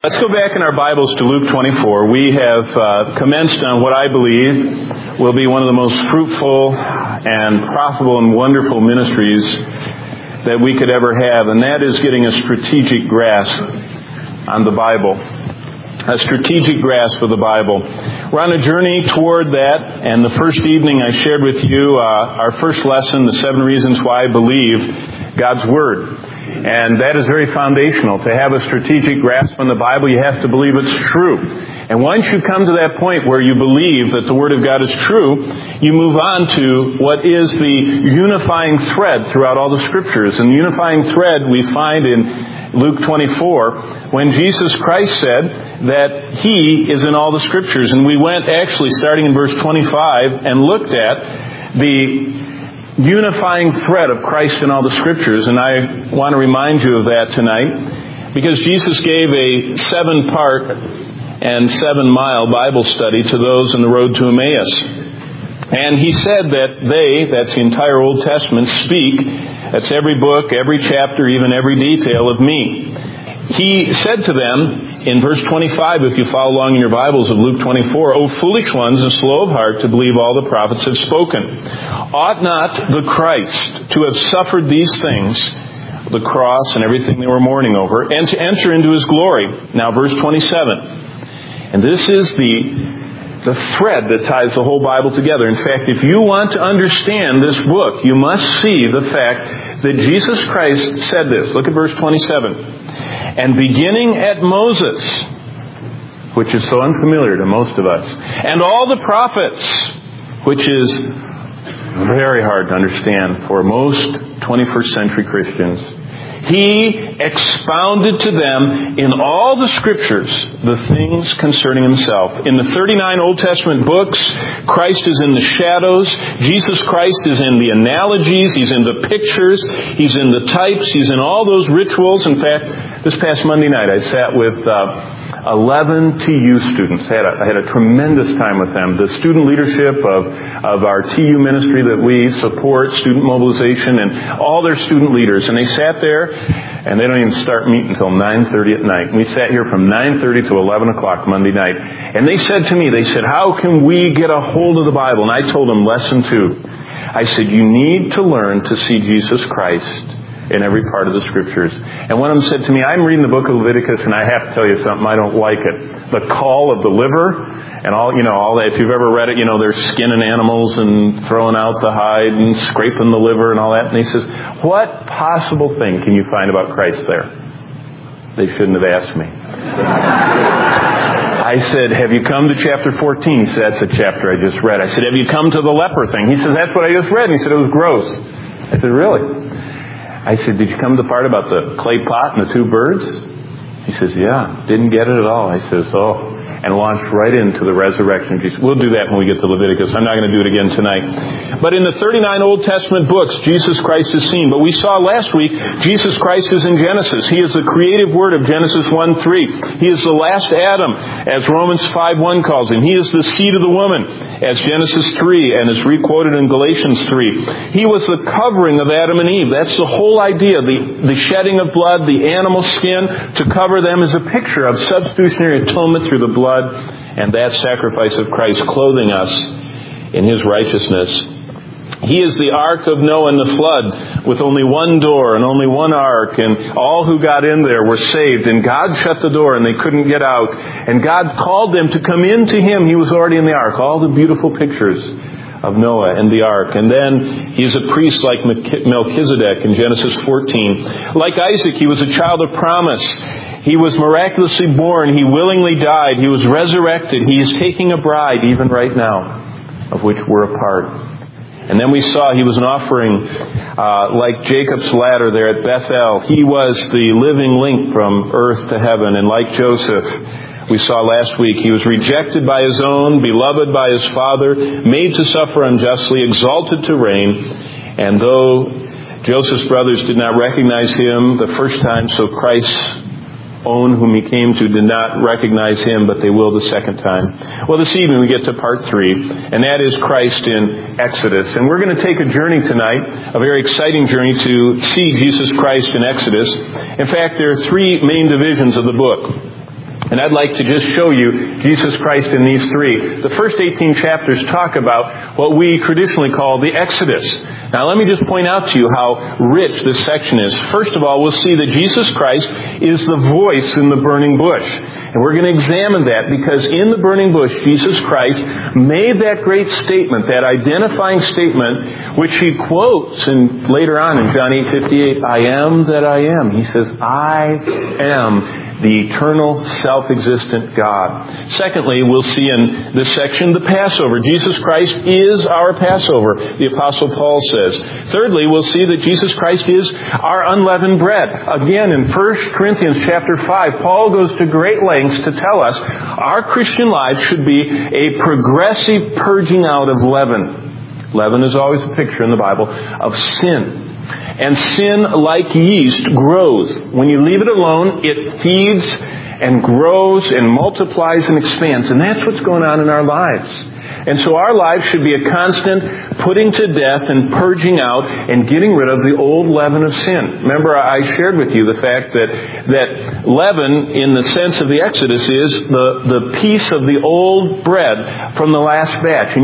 Let's go back in our Bibles to Luke 24. We have commenced on what I believe will be one of the most fruitful and profitable and wonderful ministries that we could ever have, and that is getting a strategic grasp on the Bible. A strategic grasp of the Bible. We're on a journey toward that, and the first evening I shared with you our first lesson, the 7 reasons why I believe God's Word. And that is very foundational. To have a strategic grasp on the Bible, you have to believe it's true. And once you come to that point where you believe that the Word of God is true, you move on to what is the unifying thread throughout all the Scriptures. And the unifying thread we find in Luke 24, when Jesus Christ said that He is in all the Scriptures. And we went actually starting in verse 25 and looked at the unifying thread of Christ in all the Scriptures. And I want to remind you of that tonight, because Jesus gave a 7-part and 7-mile Bible study to those on the road to Emmaus. And He said that that's the entire Old Testament, that's every book, every chapter, even every detail of me. He said to them, in verse 25, if you follow along in your Bibles of Luke 24, O foolish ones and slow of heart to believe all the prophets have spoken. Ought not the Christ to have suffered these things, the cross and everything they were mourning over, and to enter into His glory? Now verse 27. And this is the thread that ties the whole Bible together. In fact, if you want to understand this book, you must see the fact that Jesus Christ said this. Look at verse 27. And beginning at Moses, which is so unfamiliar to most of us, and all the prophets, which is very hard to understand for most 21st century Christians, He expounded to them in all the Scriptures the things concerning Himself. In the 39 Old Testament books, Christ is in the shadows. Jesus Christ is in the analogies. He's in the pictures. He's in the types. He's in all those rituals. In fact, this past Monday night I sat with 11 TU students. I had a tremendous time with them. The student leadership of our TU ministry that we support, student mobilization, and all their student leaders. And they sat there, and they don't even start meeting until 9:30 at night. And we sat here from 9:30 to 11 o'clock Monday night. And they said to me, how can we get a hold of the Bible? And I told them, lesson 2. I said, you need to learn to see Jesus Christ in every part of the Scriptures. And one of them said to me, I'm reading the book of Leviticus, and I have to tell you something, I don't like it. The call of the liver and all that. If you've ever read it, they're skinning animals and throwing out the hide and scraping the liver and all that. And he says, what possible thing can you find about Christ there? They shouldn't have asked me. I said, have you come to chapter 14? He said, that's a chapter I just read. I said, have you come to the leper thing? He says, that's what I just read. And he said, it was gross. I said, really? I said, did you come to the part about the clay pot and the 2 birds? He says, yeah, didn't get it at all. I says, and launched right into the resurrection of Jesus. We'll do that when we get to Leviticus. I'm not going to do it again tonight. But in the 39 Old Testament books, Jesus Christ is seen. But we saw last week, Jesus Christ is in Genesis. He is the creative word of Genesis 1:3. He is the last Adam, as Romans 5:1 calls him. He is the seed of the woman, as Genesis 3 and is re-quoted in Galatians 3. He was the covering of Adam and Eve. That's the whole idea. The shedding of blood, the animal skin to cover them is a picture of substitutionary atonement through the blood, and that sacrifice of Christ clothing us in His righteousness. He is the ark of Noah and the flood, with only one door and only one ark, and all who got in there were saved, and God shut the door and they couldn't get out, and God called them to come into Him. He was already in the ark. All the beautiful pictures of Noah and the ark. And then He is a priest like Melchizedek in Genesis 14. Like Isaac, he was a child of promise. He was miraculously born. He willingly died. He was resurrected. He is taking a bride even right now, of which we're a part. And then we saw He was an offering like Jacob's ladder there at Bethel. He was the living link from earth to heaven. And like Joseph, we saw last week, he was rejected by his own, beloved by his father, made to suffer unjustly, exalted to reign. And though Joseph's brothers did not recognize him the first time, so Christ's own whom he came to did not recognize him, but they will the second time. Well, this evening we get to part 3, and that is Christ in Exodus. And we're going to take a journey tonight, a very exciting journey to see Jesus Christ in Exodus. In fact, there are 3 main divisions of the book. And I'd like to just show you Jesus Christ in these three. The first 18 chapters talk about what we traditionally call the Exodus. Now let me just point out to you how rich this section is. First of all, we'll see that Jesus Christ is the voice in the burning bush. And we're going to examine that because in the burning bush, Jesus Christ made that great statement, that identifying statement, which he quotes later on in John 8:58, I am that I am. He says, I am the eternal, self-existent God. Secondly, we'll see in this section the Passover. Jesus Christ is our Passover, the Apostle Paul says. Thirdly, we'll see that Jesus Christ is our unleavened bread. Again, in 1 Corinthians chapter 5, Paul goes to great lengths to tell us our Christian lives should be a progressive purging out of leaven. Leaven is always a picture in the Bible of sin. And sin, like yeast, grows. When you leave it alone, it feeds and grows and multiplies and expands. And that's what's going on in our lives. And so our lives should be a constant putting to death and purging out and getting rid of the old leaven of sin. Remember, I shared with you the fact that leaven, in the sense of the Exodus, is the piece of the old bread from the last batch.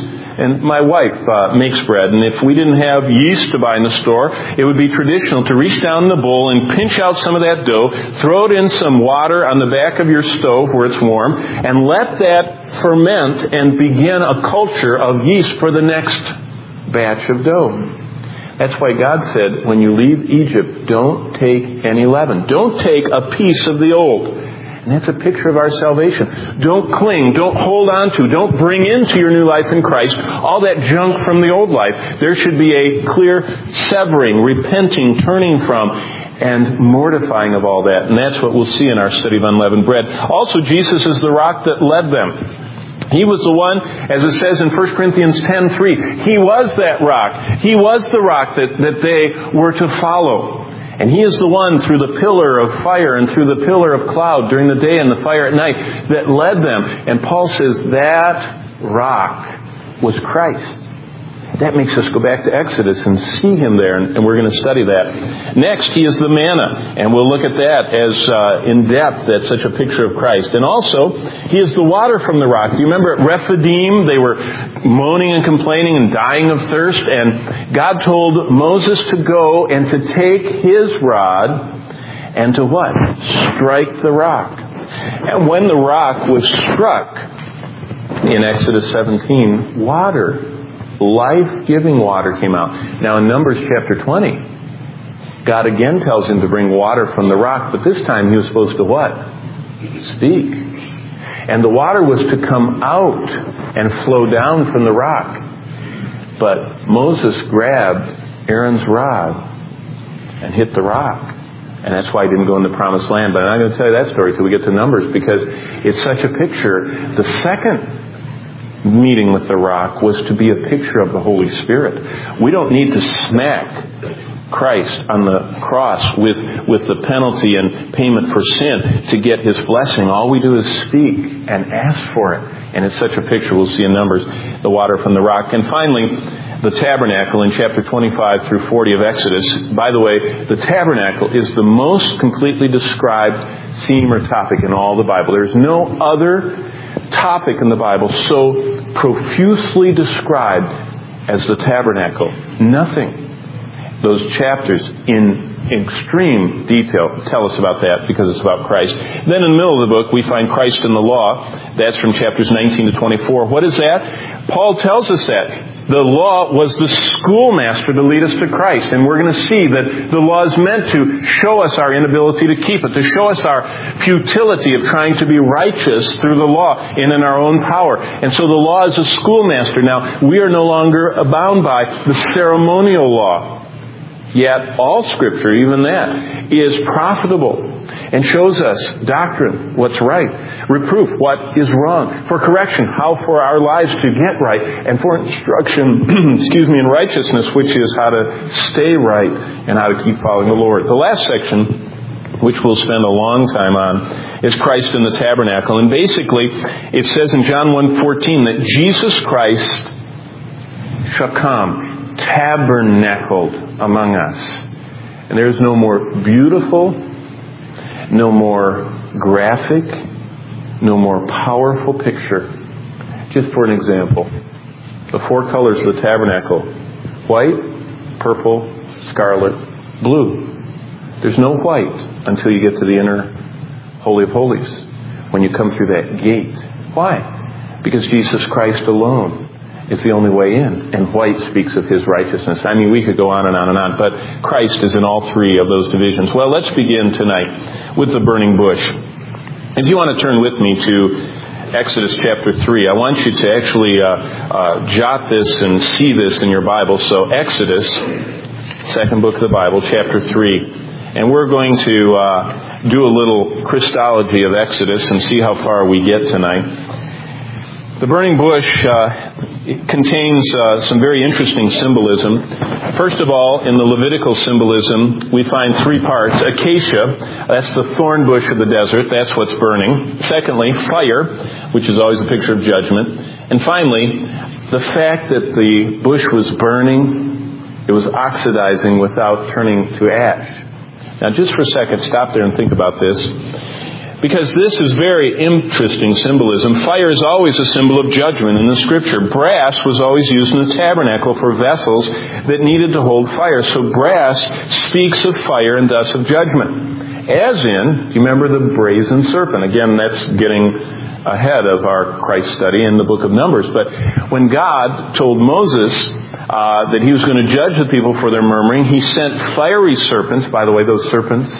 And my wife makes bread, and if we didn't have yeast to buy in the store, it would be traditional to reach down in the bowl and pinch out some of that dough, throw it in some water on the back of your stove where it's warm, and let that ferment and begin a culture of yeast for the next batch of dough. That's why God said, when you leave Egypt, don't take any leaven. Don't take a piece of the old. And that's a picture of our salvation. Don't cling, don't hold on to, don't bring into your new life in Christ all that junk from the old life. There should be a clear severing, repenting, turning from, and mortifying of all that. And that's what we'll see in our study of unleavened bread. Also, Jesus is the rock that led them. He was the one, as it says in 1 Corinthians 10:3, He was that rock. He was the rock that they were to follow. And He is the one through the pillar of fire and through the pillar of cloud during the day and the fire at night that led them. And Paul says that rock was Christ. That makes us go back to Exodus and see Him there, and we're going to study that. Next, He is the manna, and we'll look at that as in depth. That's such a picture of Christ. And also, He is the water from the rock. You remember at Rephidim, they were moaning and complaining and dying of thirst, and God told Moses to go and to take his rod and to what? Strike the rock. And when the rock was struck, in Exodus 17, water, life-giving water came out. Now in Numbers chapter 20, God again tells him to bring water from the rock, but this time he was supposed to what? Speak. And the water was to come out and flow down from the rock. But Moses grabbed Aaron's rod and hit the rock. And that's why he didn't go in the promised land. But I'm not going to tell you that story till we get to Numbers, because it's such a picture. The second meeting with the rock was to be a picture of the Holy Spirit. We don't need to smack Christ on the cross with the penalty and payment for sin to get His blessing. All we do is speak and ask for it. And it's such a picture we'll see in Numbers, the water from the rock. And finally, the tabernacle in chapter 25 through 40 of Exodus. By the way, the tabernacle is the most completely described theme or topic in all the Bible. There's no other topic in the Bible so profusely described as the tabernacle. Nothing. Those chapters in extreme detail tell us about that because it's about Christ. Then in the middle of the book we find Christ in the law. That's from chapters 19 to 24. What is that? Paul tells us that the law was the schoolmaster to lead us to Christ. And we're going to see that the law is meant to show us our inability to keep it, to show us our futility of trying to be righteous through the law and in our own power. And so the law is a schoolmaster. Now, we are no longer bound by the ceremonial law. Yet all Scripture, even that, is profitable and shows us doctrine, what's right, reproof, what is wrong, for correction, how for our lives to get right, and for instruction, in righteousness, which is how to stay right and how to keep following the Lord. The last section, which we'll spend a long time on, is Christ in the tabernacle. And basically, it says in John 1:14 that Jesus Christ shall come, tabernacled among us. And there's no more beautiful, no more graphic, no more powerful picture. Just for an example, the four colors of the tabernacle: white, purple, scarlet, blue. There's no white until you get to the inner Holy of Holies, when you come through that gate. Why? Because Jesus Christ alone is the only way in. And white speaks of His righteousness. I mean, we could go on and on and on, but Christ is in all three of those divisions. Well, let's begin tonight with the burning bush. If you want to turn with me to Exodus chapter 3, I want you to actually jot this and see this in your Bible. So Exodus, second book of the Bible, chapter 3. And we're going to do a little Christology of Exodus and see how far we get tonight. The burning bush contains some very interesting symbolism. First of all, in the Levitical symbolism, we find three parts. Acacia, that's the thorn bush of the desert. That's what's burning. Secondly, fire, which is always a picture of judgment. And finally, the fact that the bush was burning, it was oxidizing without turning to ash. Now, just for a second, stop there and think about this. Because this is very interesting symbolism. Fire is always a symbol of judgment in the Scripture. Brass was always used in the tabernacle for vessels that needed to hold fire. So brass speaks of fire and thus of judgment. As in, you remember the brazen serpent. Again, that's getting ahead of our Christ study in the book of Numbers. But when God told Moses that He was going to judge the people for their murmuring, He sent fiery serpents. By the way, those serpents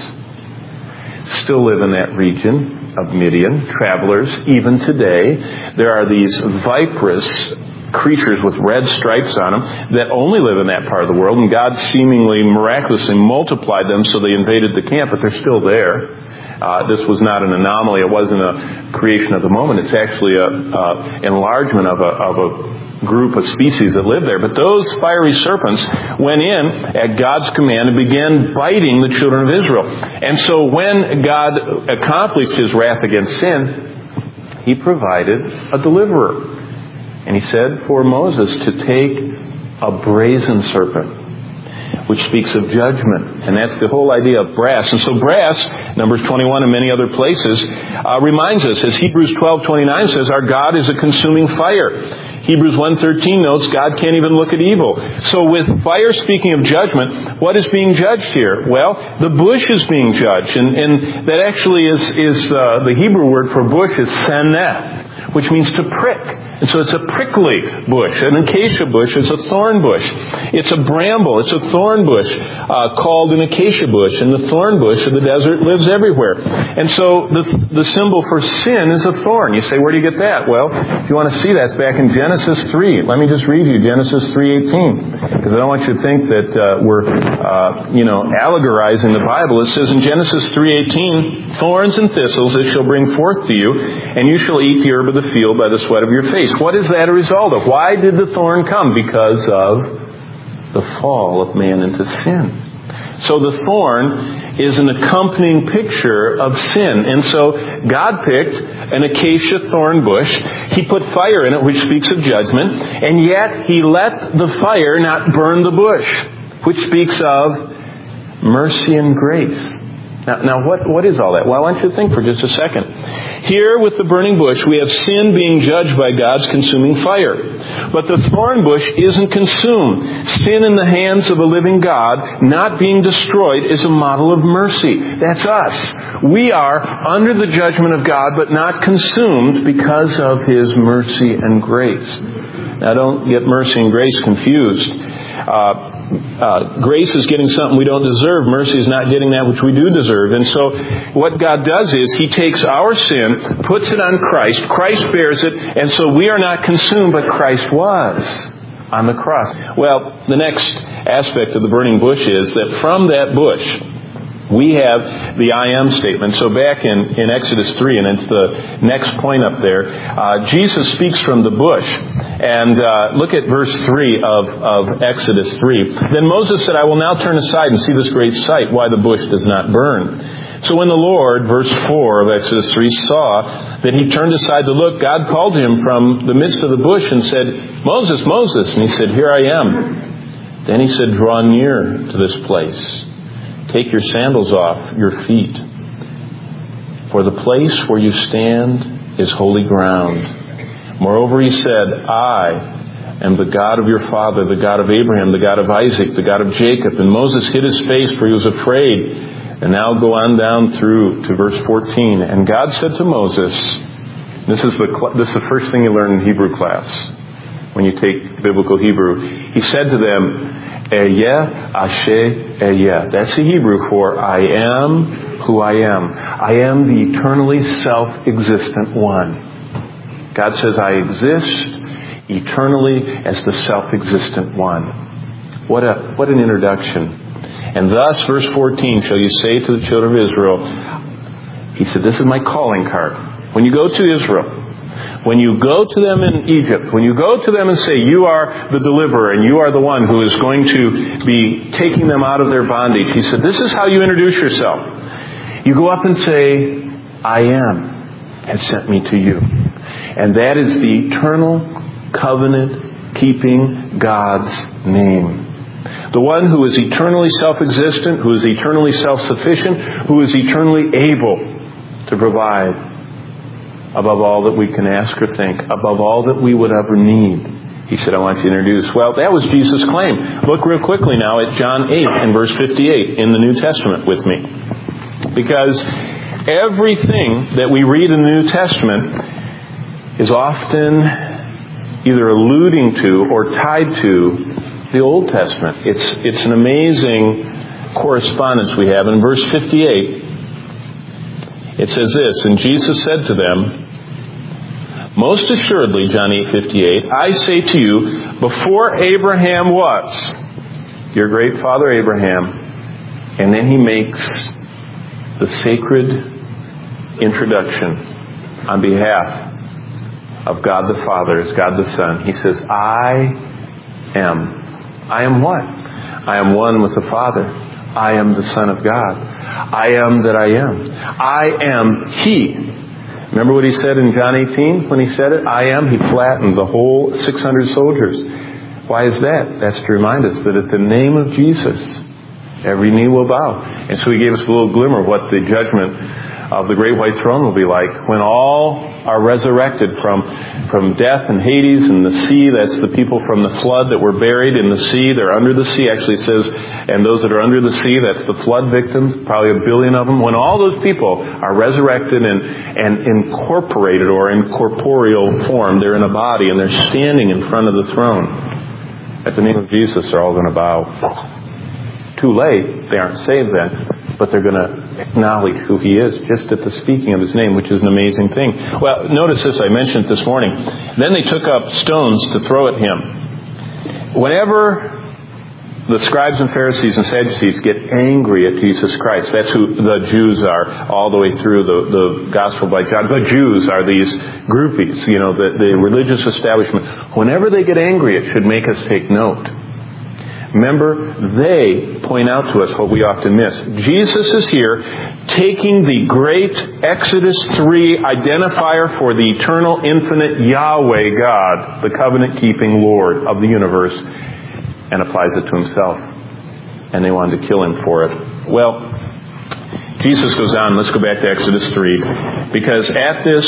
still live in that region of Midian, travelers, even today. There are these viperous creatures with red stripes on them that only live in that part of the world, and God seemingly miraculously multiplied them so they invaded the camp, but they're still there. This was not an anomaly. It wasn't a creation of the moment. It's actually an enlargement of a group of species that live there. But those fiery serpents went in at God's command and began biting the children of Israel. And so when God accomplished His wrath against sin, He provided a deliverer. And He said for Moses to take a brazen serpent, which speaks of judgment. And that's the whole idea of brass. And so brass, Numbers 21 and many other places, reminds us, as Hebrews 12:29 says, our God is a consuming fire. Hebrews 1:13 notes God can't even look at evil. So with fire speaking of judgment, what is being judged here? Well, the bush is being judged. And that actually is the Hebrew word for bush is saneh, which means to prick. And so it's a prickly bush. An acacia bush is a thorn bush. It's a bramble. It's a thorn bush called an acacia bush. And the thorn bush of the desert lives everywhere. And so the symbol for sin is a thorn. You say, where do you get that? Well, if you want to see that, it's back in Genesis 3. Let me just read you Genesis 3:18. Because I don't want you to think that we're allegorizing the Bible. It says in Genesis 3:18, thorns and thistles it shall bring forth to you, and you shall eat the herb of the field by the sweat of your face. What is that a result of? Why did the thorn come? Because of the fall of man into sin. So the thorn is an accompanying picture of sin. And so God picked an acacia thorn bush. He put fire in it, which speaks of judgment. And yet He let the fire not burn the bush, which speaks of mercy and grace. Now, what is all that? Well, I want you to think for just a second. Here with the burning bush, we have sin being judged by God's consuming fire. But the thorn bush isn't consumed. Sin in the hands of a living God, not being destroyed, is a model of mercy. That's us. We are under the judgment of God, but not consumed because of His mercy and grace. Now, don't get mercy and grace confused. Grace is getting something we don't deserve. Mercy is not getting that which we do deserve. And so what God does is He takes our sin, puts it on Christ. Christ bears it. And so we are not consumed, but Christ was on the cross. Well, the next aspect of the burning bush is that from that bush, we have the I am statement. So back in Exodus 3, and it's the next point up there, Jesus speaks from the bush. And look at verse 3 of Exodus 3. Then Moses said, I will now turn aside and see this great sight, why the bush does not burn. So when the Lord, verse 4 of Exodus 3, saw that he turned aside to look, God called him from the midst of the bush and said, Moses, Moses. And he said, here I am. Then He said, draw near to this place. Take your sandals off your feet, for for the place where you stand is holy ground. Moreover, he said, I am the God of your father, the God of Abraham, the God of Isaac, the God of Jacob. And Moses hid his face, for he was afraid. And now go on down through to verse 14. And God said to Moses, this is the first thing you learn in Hebrew class when you take biblical Hebrew. He said to them, Ehyeh Asher Ehyeh. That's the Hebrew for I am who I am. I am the eternally self-existent one. God says I exist eternally as the self-existent one. What an introduction. And thus, verse 14, shall you say to the children of Israel, he said, this is my calling card. When you go to Israel, when you go to them in Egypt, when you go to them and say, you are the deliverer and you are the one who is going to be taking them out of their bondage, he said, this is how you introduce yourself. You go up and say, I am has sent me to you. And that is the eternal covenant-keeping God's name. The one who is eternally self-existent, who is eternally self-sufficient, who is eternally able to provide above all that we can ask or think, above all that we would ever need. He said, I want you to introduce. Well, that was Jesus' claim. Look real quickly now at John 8 and verse 58 in the New Testament with me. Because everything that we read in the New Testament is often either alluding to or tied to the Old Testament. It's an amazing correspondence we have. In verse 58, it says this, and Jesus said to them, most assuredly, John 8:58, I say to you, before Abraham was, your great father Abraham, and then he makes the sacred introduction on behalf of God the Father, as God the Son. He says, I am. I am what? I am one with the Father. I am the Son of God. I am that I am. I am He. Remember what He said in John 18 when He said it? I am. He flattened the whole 600 soldiers. Why is that? That's to remind us that at the name of Jesus, every knee will bow. And so He gave us a little glimmer of what the judgment of the great white throne will be like when all are resurrected from death and Hades and the sea. That's the people from the flood that were buried in the sea. They're under the sea. Actually it says, and those that are under the sea, that's the flood victims, probably 1 billion of them. When all those people are resurrected and incorporated or in corporeal form, they're in a body and they're standing in front of the throne. At the name of Jesus, they're all going to bow. Too late. They aren't saved then. But they're going to acknowledge who He is just at the speaking of His name, which is an amazing thing. Well, notice this, I mentioned it this morning. Then they took up stones to throw at Him. Whenever the scribes and Pharisees and Sadducees get angry at Jesus Christ, that's who the Jews are all the way through the Gospel by John. The Jews are these groupies, the religious establishment. Whenever they get angry, it should make us take note. Remember, they point out to us what we often miss. Jesus is here taking the great Exodus 3 identifier for the eternal, infinite Yahweh God, the covenant-keeping Lord of the universe, and applies it to Himself. And they wanted to kill Him for it. Well, Jesus goes on. Let's go back to Exodus 3. Because at this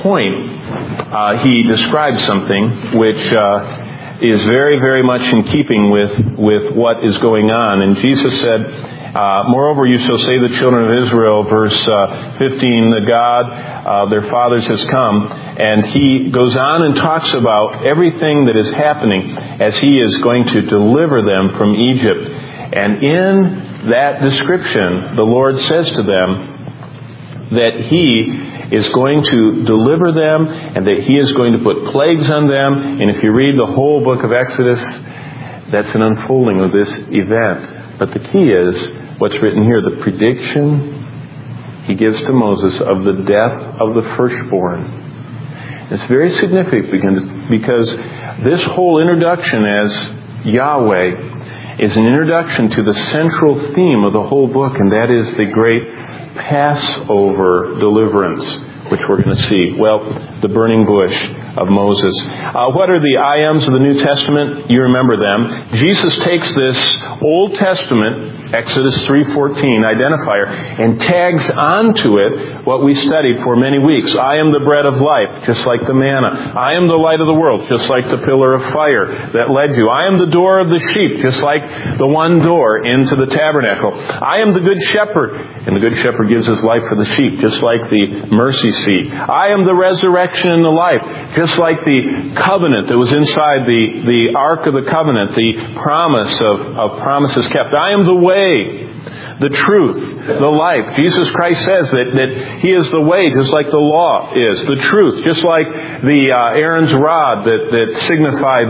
point, He describes something which is very, very much in keeping with what is going on. And Jesus said, moreover, you shall say to the children of Israel, verse 15, the God of their fathers has come. And He goes on and talks about everything that is happening as He is going to deliver them from Egypt. And in that description, the Lord says to them that He is going to deliver them and that He is going to put plagues on them. And if you read the whole book of Exodus, that's an unfolding of this event. But the key is what's written here, the prediction He gives to Moses of the death of the firstborn. It's very significant because this whole introduction as Yahweh is an introduction to the central theme of the whole book, and that is the great Passover deliverance, which we're going to see. Well, the burning bush of Moses. What are the I ams of the New Testament? You remember them. Jesus takes this Old Testament Exodus 3:14 identifier, and tags onto it what we studied for many weeks. I am the bread of life, just like the manna. I am the light of the world, just like the pillar of fire that led you. I am the door of the sheep, just like the one door into the tabernacle. I am the good shepherd, and the good shepherd gives his life for the sheep, just like the mercy seat. I am the resurrection and the life, just like the covenant that was inside the Ark of the Covenant, the promise of promises kept. I am the way, the truth, the life. Jesus Christ says that He is the way, just like the law is. The truth, just like the Aaron's rod that signified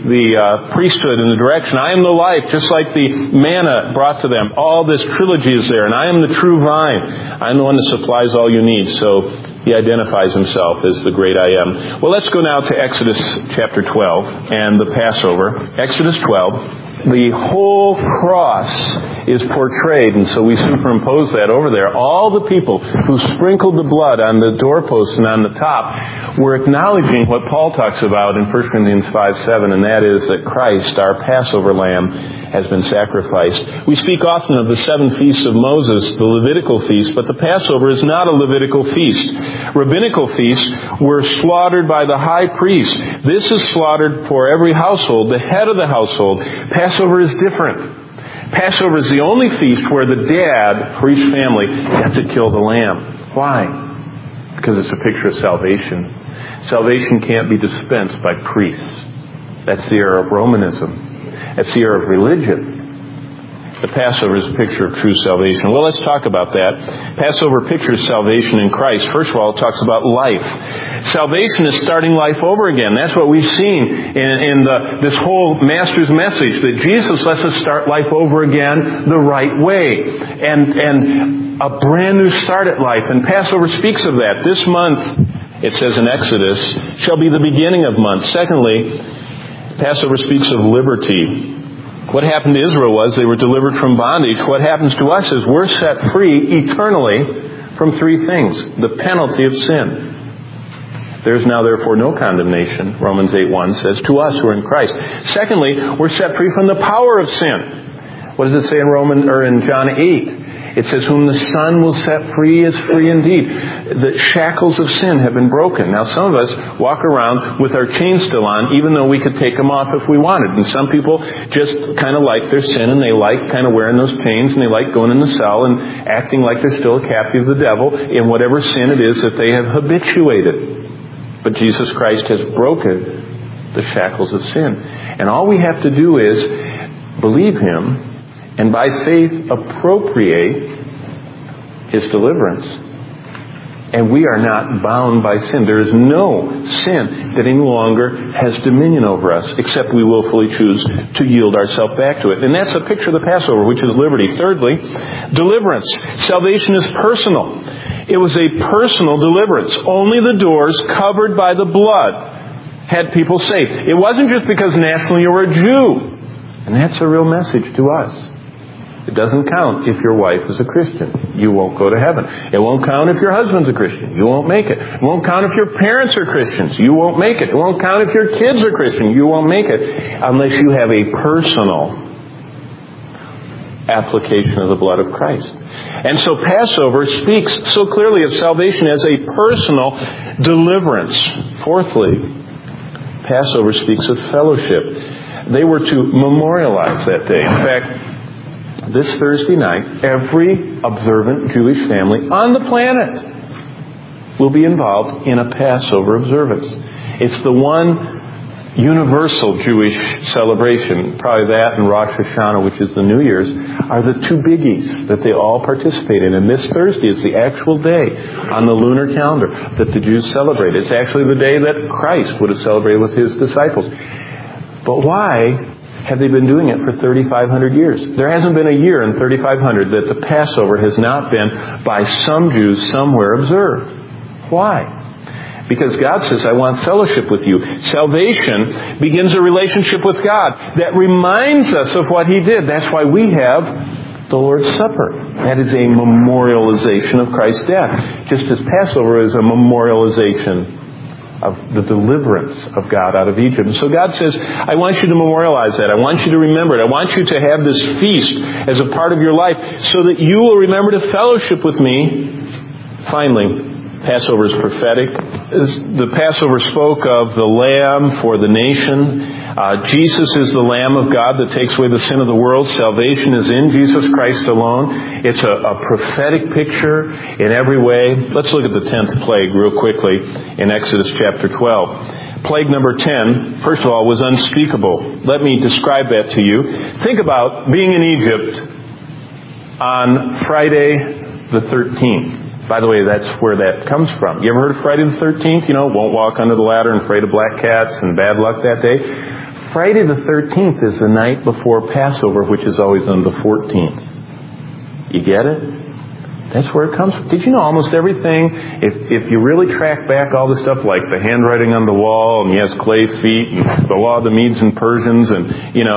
the priesthood and the direction. I am the life, just like the manna brought to them. All this trilogy is there. And I am the true vine. I am the one that supplies all you need. So He identifies Himself as the great I am. Well, let's go now to Exodus chapter 12 and the Passover. Exodus 12. The whole cross is portrayed, and so we superimpose that over there. All the people who sprinkled the blood on the doorposts and on the top were acknowledging what Paul talks about in 1 Corinthians 5:7, and that is that Christ, our Passover lamb, has been sacrificed. We speak often of the 7 feasts of Moses, the Levitical feast, but the Passover is not a Levitical feast. Rabbinical feasts were slaughtered by the high priest. This is slaughtered for every household, the head of the household. Passover is different. Passover is the only feast where the dad for each family got to kill the lamb. Why? Because it's a picture of salvation. Salvation can't be dispensed by priests. That's the era of Romanism. That's the era of religion. The Passover is a picture of true salvation. Well, let's talk about that. Passover pictures salvation in Christ. First of all, it talks about life. Salvation is starting life over again. That's what we've seen in this whole Master's message, that Jesus lets us start life over again the right way. And a brand new start at life. And Passover speaks of that. This month, it says in Exodus, shall be the beginning of months. Secondly, Passover speaks of liberty. What happened to Israel was they were delivered from bondage. What happens to us is we're set free eternally from 3 things. The penalty of sin. There is now therefore no condemnation, Romans 8:1 says, to us who are in Christ. Secondly, we're set free from the power of sin. What does it say in John 8? It says, whom the Son will set free is free indeed. The shackles of sin have been broken. Now, some of us walk around with our chains still on, even though we could take them off if we wanted. And some people just kind of like their sin, and they like kind of wearing those chains, and they like going in the cell and acting like they're still a captive of the devil in whatever sin it is that they have habituated. But Jesus Christ has broken the shackles of sin. And all we have to do is believe Him, and by faith appropriate His deliverance. And we are not bound by sin. There is no sin that any longer has dominion over us, except we willfully choose to yield ourselves back to it. And that's a picture of the Passover, which is liberty. Thirdly, deliverance. Salvation is personal. It was a personal deliverance. Only the doors covered by the blood had people saved. It wasn't just because nationally you were a Jew. And that's a real message to us. It doesn't count if your wife is a Christian. You won't go to heaven. It won't count if your husband's a Christian. You won't make it. It won't count if your parents are Christians. You won't make it. It won't count if your kids are Christian. You won't make it unless you have a personal application of the blood of Christ. And so Passover speaks so clearly of salvation as a personal deliverance. Fourthly, Passover speaks of fellowship. They were to memorialize that day. In fact, this Thursday night, every observant Jewish family on the planet will be involved in a Passover observance. It's the one universal Jewish celebration. Probably that and Rosh Hashanah, which is the New Year's, are the 2 biggies that they all participate in. And this Thursday is the actual day on the lunar calendar that the Jews celebrate. It's actually the day that Christ would have celebrated with His disciples. But why have they been doing it for 3,500 years? There hasn't been a year in 3,500 that the Passover has not been, by some Jews somewhere, observed. Why? Because God says, I want fellowship with you. Salvation begins a relationship with God that reminds us of what He did. That's why we have the Lord's Supper. That is a memorialization of Christ's death, just as Passover is a memorialization of the deliverance of God out of Egypt. And so God says, I want you to memorialize that. I want you to remember it. I want you to have this feast as a part of your life so that you will remember to fellowship with me. Finally, Passover is prophetic. The Passover spoke of the Lamb for the nation. Jesus is the Lamb of God that takes away the sin of the world. Salvation is in Jesus Christ alone. It's a prophetic picture in every way. Let's look at the 10th plague real quickly in Exodus chapter 12. Plague number 10, first of all, was unspeakable. Let me describe that to you. Think about being in Egypt on Friday the 13th. By the way, that's where that comes from. You ever heard of Friday the 13th? You know, won't walk under the ladder and afraid of black cats and bad luck that day. Friday the 13th is the night before Passover, which is always on the 14th. You get it? That's where it comes from. Did you know almost everything, if you really track back all the stuff like the handwriting on the wall, and he has clay feet, and the law of the Medes and Persians, and,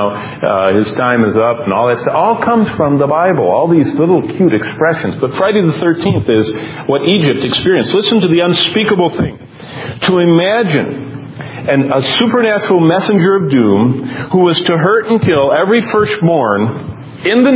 his time is up, and all that stuff, all comes from the Bible, all these little cute expressions. But Friday the 13th is what Egypt experienced. Listen to the unspeakable thing. To imagine a supernatural messenger of doom who was to hurt and kill every firstborn in the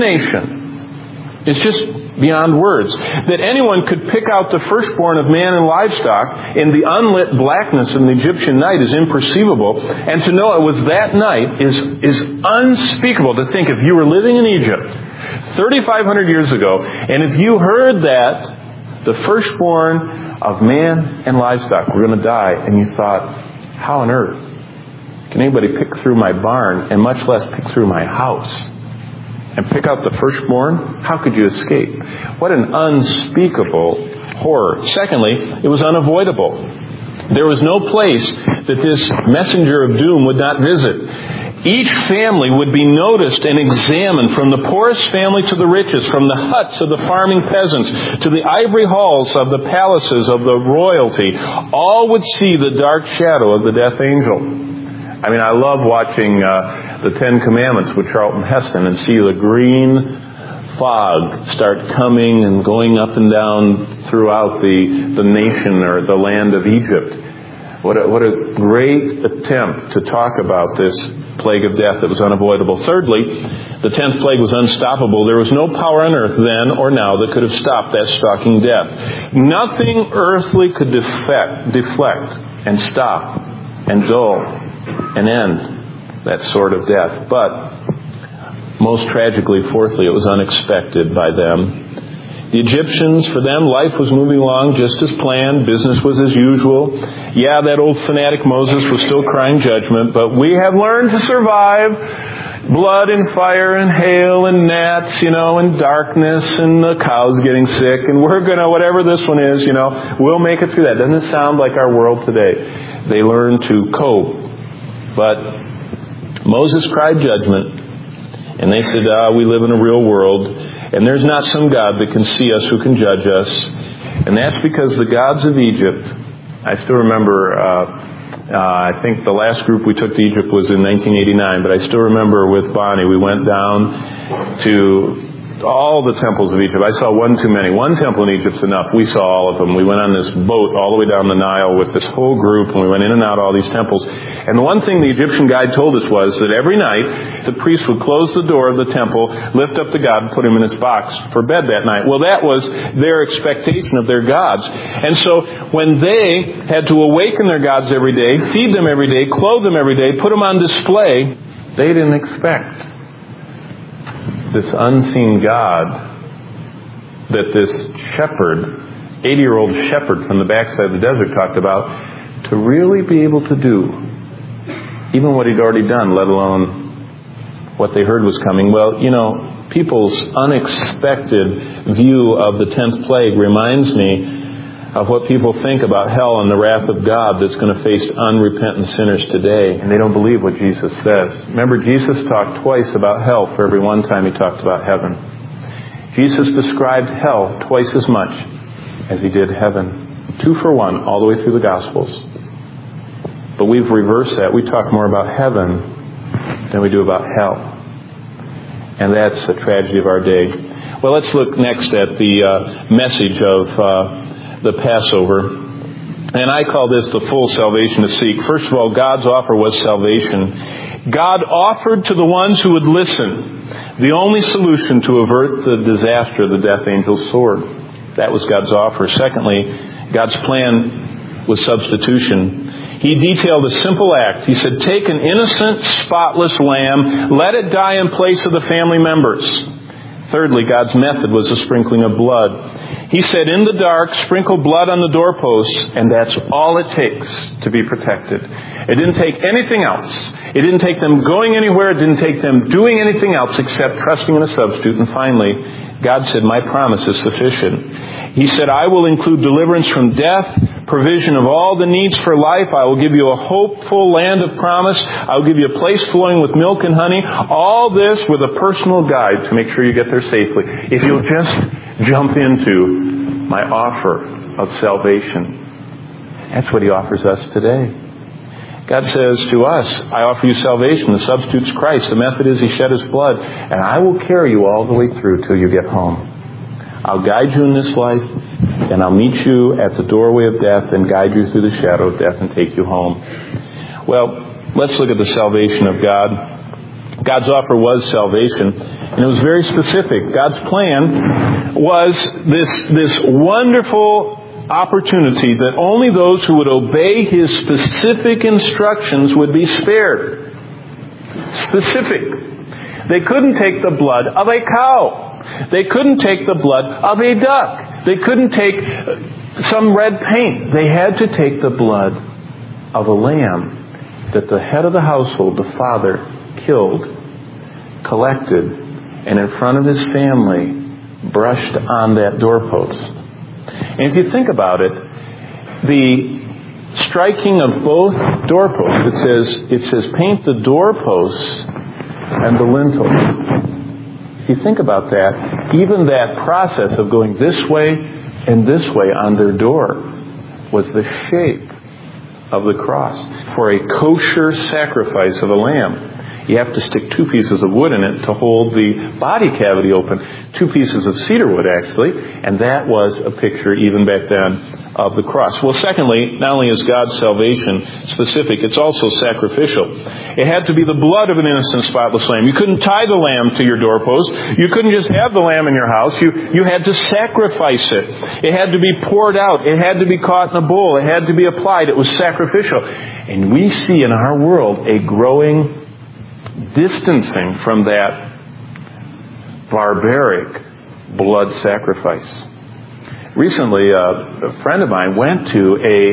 nation is just beyond words. That anyone could pick out the firstborn of man and livestock in the unlit blackness of the Egyptian night is imperceivable. And to know it was that night is unspeakable. To think if you were living in Egypt 3,500 years ago, and if you heard that the firstborn of man and livestock were going to die, and you thought, how on earth can anybody pick through my barn, and much less pick through my house? And pick out the firstborn? How could you escape? What an unspeakable horror. Secondly, it was unavoidable. There was no place that this messenger of doom would not visit. Each family would be noticed and examined, from the poorest family to the richest, from the huts of the farming peasants to the ivory halls of the palaces of the royalty. All would see the dark shadow of the death angel. I mean, I love watching the Ten Commandments with Charlton Heston and see the green fog start coming and going up and down throughout the nation or the land of Egypt. What a great attempt to talk about this plague of death that was unavoidable. Thirdly, the 10th plague was unstoppable. There was no power on earth then or now that could have stopped that stalking death. Nothing earthly could deflect and stop and dull and end that sort of death. But most tragically, fourthly, it was unexpected by them. The Egyptians, for them, life was moving along just as planned. Business was as usual. Yeah, that old fanatic Moses was still crying judgment, but we have learned to survive blood and fire and hail and gnats, and darkness and the cows getting sick, and we're going to, whatever this one is, we'll make it through that. Doesn't it sound like our world today? They learned to cope. But Moses cried judgment, and they said, we live in a real world, and there's not some God that can see us who can judge us. And that's because the gods of Egypt, I still remember, I think the last group we took to Egypt was in 1989, but I still remember with Bonnie, we went down to all the temples of Egypt. I saw one too many. One temple in Egypt's enough. We saw all of them. We went on this boat all the way down the Nile with this whole group, and we went in and out all these temples. And the one thing the Egyptian guide told us was that every night the priest would close the door of the temple, lift up the god, and put him in his box for bed that night. Well, that was their expectation of their gods. And so when they had to awaken their gods every day, feed them every day, clothe them every day, put them on display, they didn't expect this unseen God that this shepherd, 80-year-old shepherd from the backside of the desert talked about, to really be able to do even what he'd already done, let alone what they heard was coming. Well, people's unexpected view of the 10th plague reminds me of what people think about hell and the wrath of God that's going to face unrepentant sinners today. And they don't believe what Jesus says. Remember, Jesus talked twice about hell for every one time he talked about heaven. Jesus described hell twice as much as he did heaven. 2 for 1 all the way through the Gospels. But we've reversed that. We talk more about heaven than we do about hell. And that's the tragedy of our day. Well, let's look next at the message of the Passover. And I call this the full salvation to seek. First of all, God's offer was salvation. God offered to the ones who would listen the only solution to avert the disaster of the death angel's sword. That was God's offer. Secondly, God's plan was substitution. He detailed a simple act. He said, take an innocent, spotless lamb, let it die in place of the family members. Thirdly, God's method was the sprinkling of blood. He said, in the dark, sprinkle blood on the doorposts, and that's all it takes to be protected. It didn't take anything else. It didn't take them going anywhere. It didn't take them doing anything else except trusting in a substitute. And finally, God said, my promise is sufficient. He said, I will include deliverance from death, provision of all the needs for life. I will give you a hopeful land of promise. I will give you a place flowing with milk and honey. All this with a personal guide to make sure you get there safely. If you'll just jump into my offer of salvation. That's what He offers us today. God says to us, I offer you salvation. The substitute's Christ. The method is He shed His blood. And I will carry you all the way through till you get home. I'll guide you in this life, and I'll meet you at the doorway of death and guide you through the shadow of death and take you home. Well, let's look at the salvation of God. God's offer was salvation, and it was very specific. God's plan was this wonderful opportunity that only those who would obey His specific instructions would be spared. Specific. They couldn't take the blood of a cow. They couldn't take the blood of a duck. They couldn't take some red paint. They had to take the blood of a lamb that the head of the household, the father, killed, collected, and in front of his family brushed on that doorpost. And if you think about it, the striking of both doorposts, it says paint the doorposts and the lintel. If you think about that, even that process of going this way and this way on their door was the shape of the cross. For a kosher sacrifice of a lamb, you have to stick 2 pieces of wood in it to hold the body cavity open. 2 pieces of cedar wood, actually. And that was a picture, even back then, of the cross. Well, secondly, not only is God's salvation specific, it's also sacrificial. It had to be the blood of an innocent, spotless lamb. You couldn't tie the lamb to your doorpost. You couldn't just have the lamb in your house. You had to sacrifice it. It had to be poured out. It had to be caught in a bowl. It had to be applied. It was sacrificial. And we see in our world a growing distancing from that barbaric blood sacrifice. Recently, a friend of mine went to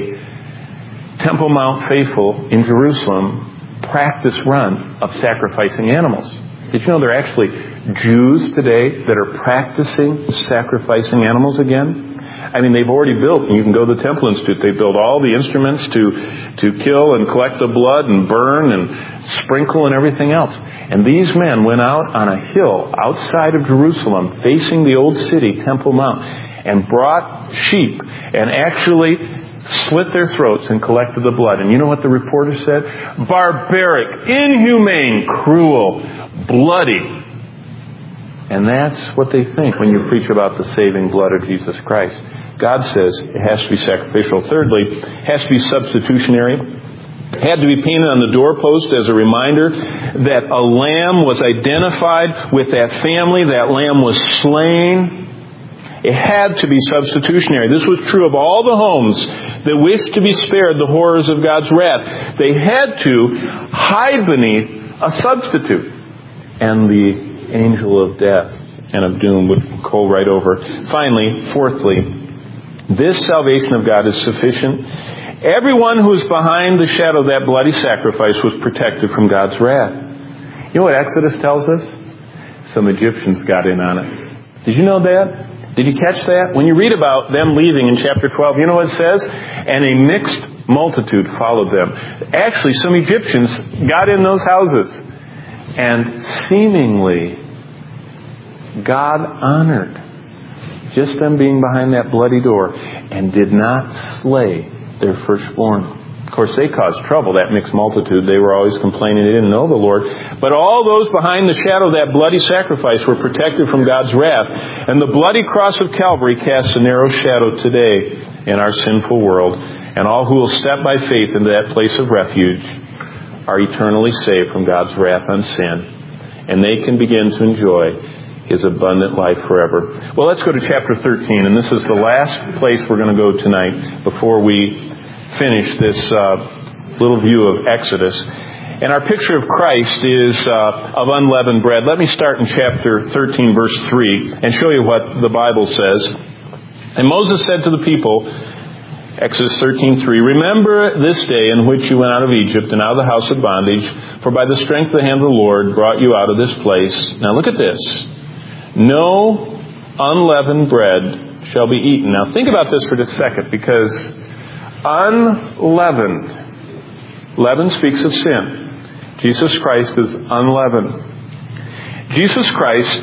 a Temple Mount Faithful in Jerusalem practice run of sacrificing animals. Did you know there are actually Jews today that are practicing sacrificing animals again? I mean, they've already built, and you can go to the Temple Institute, they built all the instruments to kill and collect the blood and burn and sprinkle and everything else. And these men went out on a hill outside of Jerusalem, facing the old city, Temple Mount, and brought sheep and actually slit their throats and collected the blood. And you know what the reporter said? Barbaric, inhumane, cruel, bloody. And that's what they think when you preach about the saving blood of Jesus Christ. God says it has to be sacrificial. Thirdly, it has to be substitutionary. It had to be painted on the doorpost as a reminder that a lamb was identified with that family. That lamb was slain. It had to be substitutionary. This was true of all the homes that wished to be spared the horrors of God's wrath. They had to hide beneath a substitute. And the angel of death and of doom would go right over. Finally, fourthly, this salvation of God is sufficient. Everyone who was behind the shadow of that bloody sacrifice was protected from God's wrath. You know what Exodus tells us? Some Egyptians got in on it. Did you know that? Did you catch that? When you read about them leaving in chapter 12, you know what it says? And a mixed multitude followed them. Actually, some Egyptians got in those houses. And seemingly, God honored just them being behind that bloody door and did not slay their firstborn. Of course, they caused trouble, that mixed multitude. They were always complaining they didn't know the Lord. But all those behind the shadow of that bloody sacrifice were protected from God's wrath. And the bloody cross of Calvary casts a narrow shadow today in our sinful world. And all who will step by faith into that place of refuge are eternally saved from God's wrath on sin. And they can begin to enjoy His abundant life forever. Well, let's go to chapter 13. And this is the last place we're going to go tonight before we finish this little view of Exodus. And our picture of Christ is of unleavened bread. Let me start in chapter 13, verse 3, and show you what the Bible says. And Moses said to the people, Exodus 13:3, "Remember this day in which you went out of Egypt and out of the house of bondage, for by the strength of the hand of the Lord brought you out of this place." Now look at this. "No unleavened bread shall be eaten." Now think about this for just a second, because unleavened, leaven speaks of sin. Jesus Christ is unleavened. Jesus Christ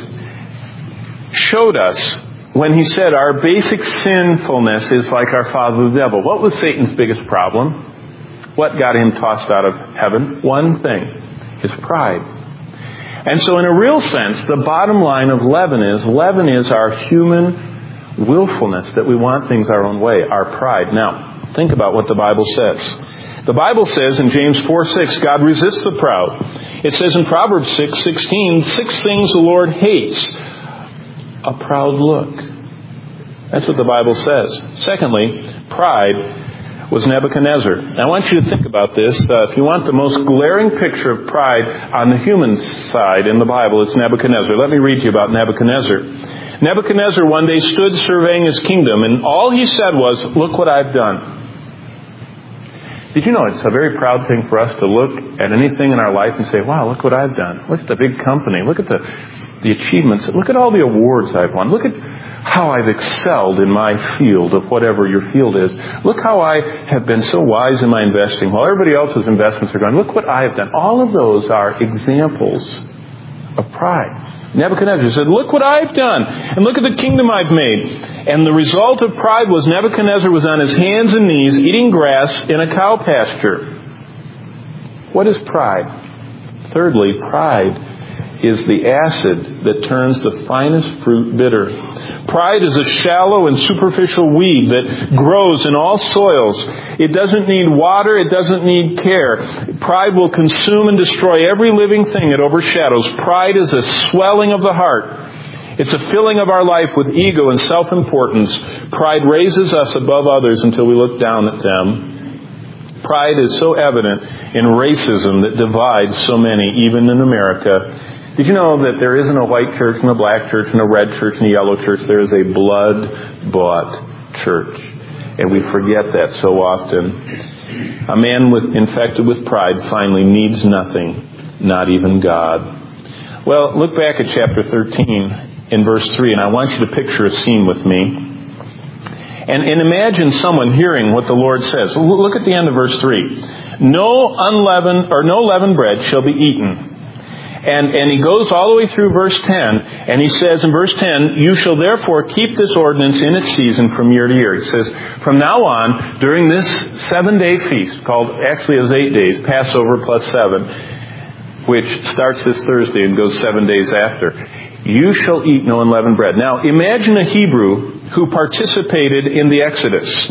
showed us when He said our basic sinfulness is like our father the devil. What was Satan's biggest problem? What got him tossed out of heaven? One thing: his pride. And so in a real sense, the bottom line of leaven is our human willfulness, that we want things our own way, our pride. Now, think about what the Bible says. The Bible says in James 4:6, God resists the proud. It says in Proverbs 6:16, 6 things the Lord hates: a proud look. That's what the Bible says. Secondly, pride was Nebuchadnezzar. Now, I want you to think about this. If you want the most glaring picture of pride on the human side in the Bible, it's Nebuchadnezzar. Let me read to you about Nebuchadnezzar. Nebuchadnezzar one day stood surveying his kingdom, and all he said was, "Look what I've done." Did you know it's a very proud thing for us to look at anything in our life and say, "Wow, look what I've done. Look at the big company. Look at the achievements. Look at all the awards I've won. Look at how I've excelled in my field," of whatever your field is. "Look how I have been so wise in my investing while everybody else's investments are going. Look what I have done." All of those are examples of pride. Nebuchadnezzar said, "Look what I've done, and look at the kingdom I've made." And the result of pride was Nebuchadnezzar was on his hands and knees eating grass in a cow pasture. What is pride? Thirdly, pride is the acid that turns the finest fruit bitter. Pride is a shallow and superficial weed that grows in all soils. It doesn't need water. It doesn't need care. Pride will consume and destroy every living thing it overshadows. Pride is a swelling of the heart. It's a filling of our life with ego and self-importance. Pride raises us above others until we look down at them. Pride is so evident in racism that divides so many, even in America. Did you know that there isn't a white church and a black church and a red church and a yellow church? There is a blood-bought church. And we forget that so often. A man infected with pride finally needs nothing, not even God. Well, look back at chapter 13 in verse 3, and I want you to picture a scene with me. And imagine someone hearing what the Lord says. Look at the end of verse 3. No leavened bread shall be eaten. And he goes all the way through verse 10, and he says in verse 10, "You shall therefore keep this ordinance in its season from year to year." He says, from now on, during this 7-day feast, called, actually it was 8 days, Passover plus 7, which starts this Thursday and goes 7 days after, you shall eat no unleavened bread. Now, imagine a Hebrew who participated in the Exodus.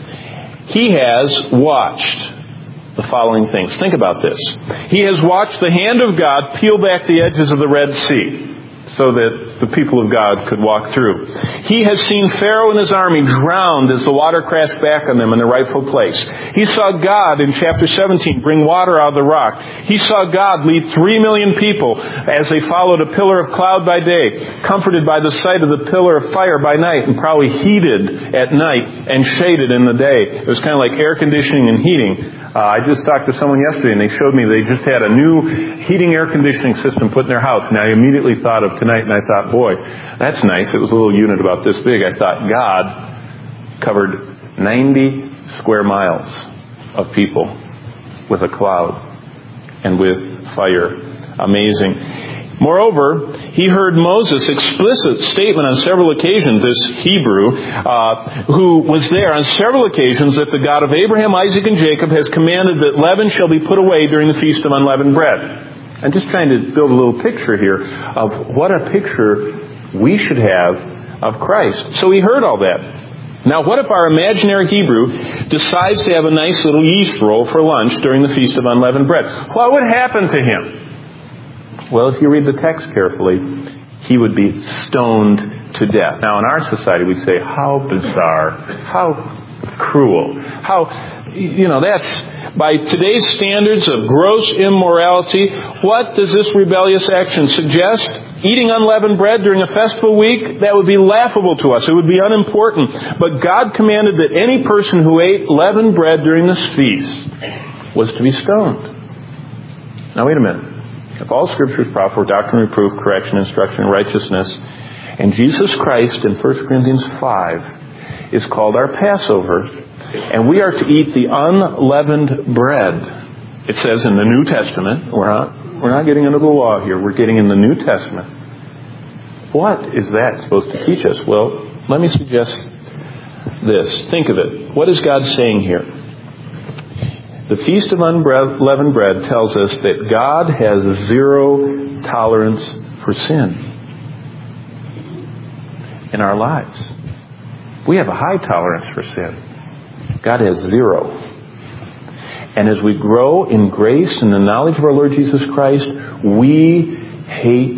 He has watched the following things. Think about this. He has watched the hand of God peel back the edges of the Red Sea so that the people of God could walk through. He has seen Pharaoh and his army drowned as the water crashed back on them in their rightful place. He saw God in chapter 17 bring water out of the rock. He saw God lead 3 million people as they followed a pillar of cloud by day, comforted by the sight of the pillar of fire by night, and probably heated at night and shaded in the day. It was kind of like air conditioning and heating. I just talked to someone yesterday, and they showed me they just had a new heating air conditioning system put in their house. And I immediately thought of tonight, and I thought, boy, that's nice. It was a little unit about this big. I thought God covered 90 square miles of people with a cloud and with fire. Amazing. Moreover, he heard Moses' explicit statement on several occasions, this Hebrew, who was there on several occasions, that the God of Abraham, Isaac, and Jacob has commanded that leaven shall be put away during the Feast of Unleavened Bread. I'm just trying to build a little picture here of what a picture we should have of Christ. So he heard all that. Now, what if our imaginary Hebrew decides to have a nice little yeast roll for lunch during the Feast of Unleavened Bread? What would happen to him? Well, if you read the text carefully, he would be stoned to death. Now, in our society, we'd say, how bizarre, how cruel, how, that's, by today's standards of gross immorality, what does this rebellious action suggest? Eating unleavened bread during a festival week, that would be laughable to us. It would be unimportant. But God commanded that any person who ate leavened bread during this feast was to be stoned. Now, wait a minute. If all Scripture is proper for doctrine, reproof, correction, instruction, and righteousness, and Jesus Christ in 1 Corinthians 5 is called our Passover, and we are to eat the unleavened bread, it says in the New Testament, we're not getting into the law here, we're getting in the New Testament. What is that supposed to teach us? Well, let me suggest this. Think of it. What is God saying here? The Feast of Unleavened Bread tells us that God has zero tolerance for sin in our lives. We have a high tolerance for sin. God has zero. And as we grow in grace and the knowledge of our Lord Jesus Christ, we hate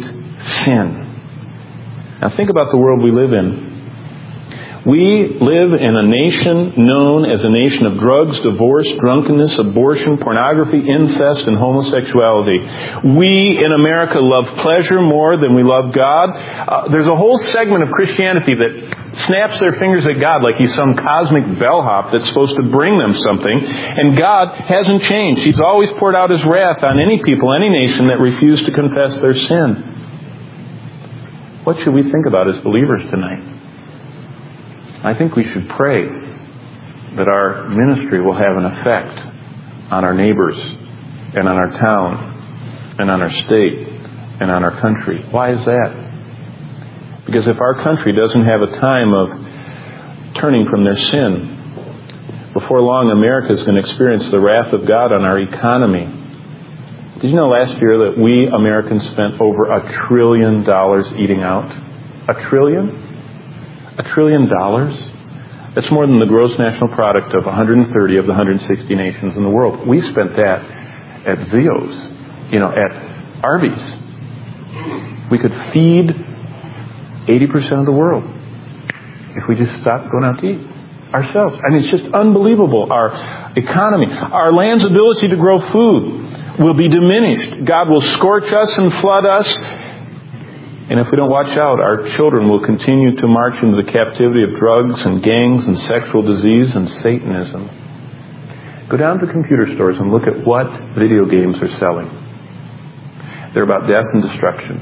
sin. Now think about the world we live in. We live in a nation known as a nation of drugs, divorce, drunkenness, abortion, pornography, incest, and homosexuality. We in America love pleasure more than we love God. There's a whole segment of Christianity that snaps their fingers at God like He's some cosmic bellhop that's supposed to bring them something. And God hasn't changed. He's always poured out His wrath on any people, any nation that refuse to confess their sin. What should we think about as believers tonight? I think we should pray that our ministry will have an effect on our neighbors and on our town and on our state and on our country. Why is that? Because if our country doesn't have a time of turning from their sin, before long America is going to experience the wrath of God on our economy. Did you know last year that we Americans spent over $1 trillion eating out? $1 trillion? $1 trillion? That's more than the gross national product of 130 of the 160 nations in the world. We spent that at Zio's, at Arby's. We could feed 80% of the world if we just stopped going out to eat ourselves. I mean, it's just unbelievable. Our economy, our land's ability to grow food will be diminished. God will scorch us and flood us. And if we don't watch out, our children will continue to march into the captivity of drugs and gangs and sexual disease and Satanism. Go down to computer stores and look at what video games are selling. They're about death and destruction.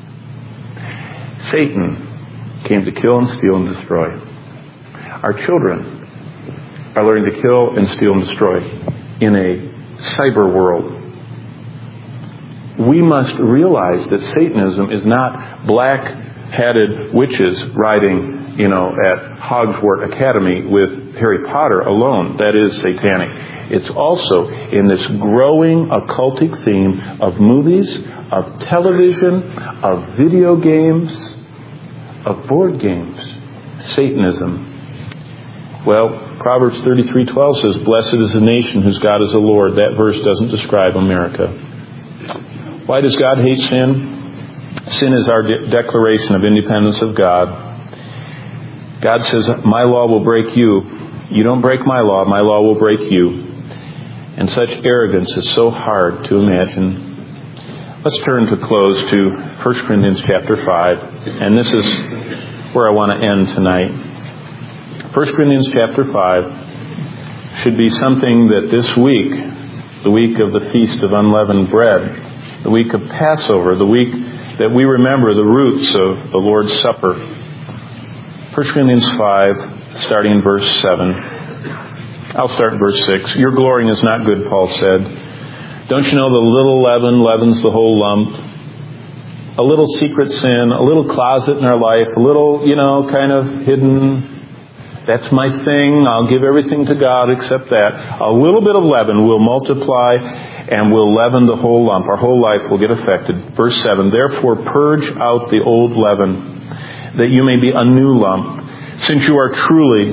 Satan came to kill and steal and destroy. Our children are learning to kill and steal and destroy in a cyber world. We must realize that Satanism is not black-hatted witches riding, at Hogwarts Academy with Harry Potter alone. That is satanic. It's also in this growing occultic theme of movies, of television, of video games, of board games. Satanism. Well, Proverbs 33:12 says, "Blessed is the nation whose God is the Lord." That verse doesn't describe America. Why does God hate sin? Sin is our declaration of independence of God. God says, my law will break you. You don't break my law will break you. And such arrogance is so hard to imagine. Let's turn to close to 1 Corinthians chapter 5. And this is where I want to end tonight. 1 Corinthians chapter 5 should be something that this week, the week of the Feast of Unleavened Bread, the week of Passover, the week that we remember the roots of the Lord's Supper. 1 Corinthians 5, starting in verse 7. I'll start in verse 6. Your glorying is not good, Paul said. Don't you know the little leaven leavens the whole lump? A little secret sin, a little closet in our life, a little, kind of hidden. That's my thing. I'll give everything to God except that. A little bit of leaven will multiply and will leaven the whole lump. Our whole life will get affected. Verse 7, therefore purge out the old leaven, that you may be a new lump, since you are truly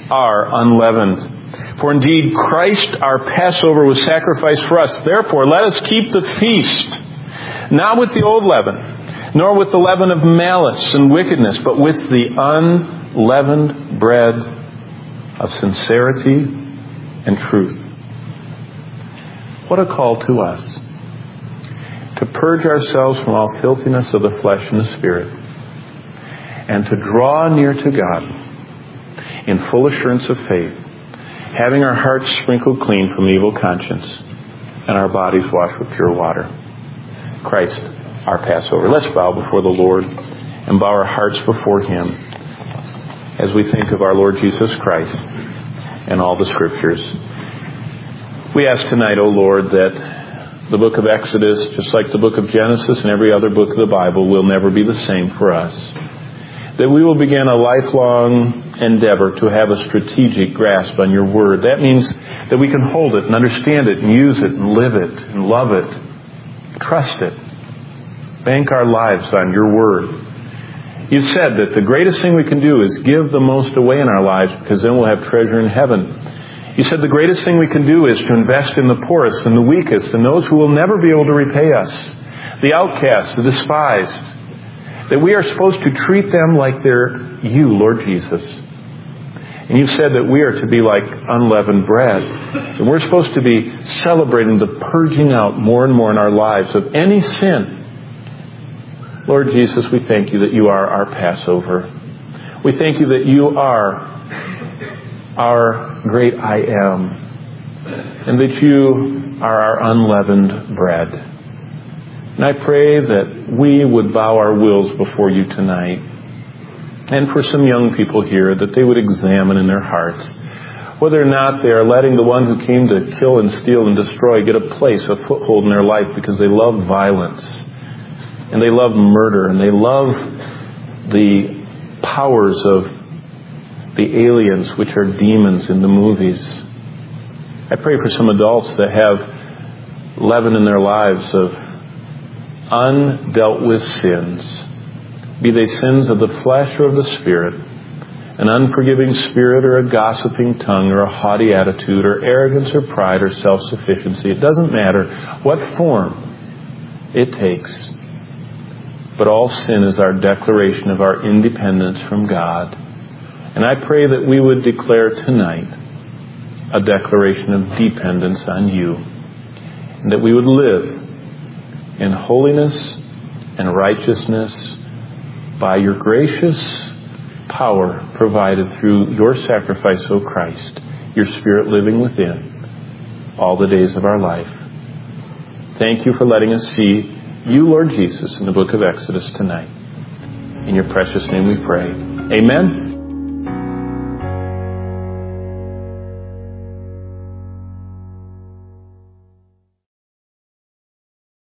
are unleavened. For indeed, Christ our Passover was sacrificed for us. Therefore, let us keep the feast, not with the old leaven, nor with the leaven of malice and wickedness, but with the unleavened bread of sincerity and truth. What a call to us, to purge ourselves from all filthiness of the flesh and the spirit, and to draw near to God in full assurance of faith, having our hearts sprinkled clean from evil conscience and our bodies washed with pure water. Christ, our Passover. Let's bow before the Lord and bow our hearts before Him as we think of our Lord Jesus Christ and all the Scriptures. We ask tonight, O Lord, that the book of Exodus, just like the book of Genesis and every other book of the Bible, will never be the same for us. That we will begin a lifelong endeavor to have a strategic grasp on your word. That means that we can hold it and understand it and use it and live it and love it, trust it, bank our lives on your word. You've said that the greatest thing we can do is give the most away in our lives, because then we'll have treasure in heaven. You said the greatest thing we can do is to invest in the poorest and the weakest and those who will never be able to repay us, the outcasts, the despised. That we are supposed to treat them like they're you, Lord Jesus. And you've said that we are to be like unleavened bread. And we're supposed to be celebrating the purging out more and more in our lives of any sin. Lord Jesus, we thank you that you are our Passover. We thank you that you are our great I am. And that you are our unleavened bread. And I pray that we would bow our wills before you tonight. And for some young people here, that they would examine in their hearts whether or not they are letting the one who came to kill and steal and destroy get a place, a foothold in their life, because they love violence and they love murder and they love the powers of the aliens, which are demons in the movies. I pray for some adults that have leaven in their lives of undealt with sins, be they sins of the flesh or of the spirit, an unforgiving spirit or a gossiping tongue or a haughty attitude or arrogance or pride or self-sufficiency. It doesn't matter what form it takes, but all sin is our declaration of our independence from God. And I pray that we would declare tonight a declaration of dependence on you, and that we would live in holiness and righteousness by your gracious power provided through your sacrifice, O Christ, your Spirit living within all the days of our life. Thank you for letting us see you, Lord Jesus, in the book of Exodus tonight. In your precious name we pray. Amen.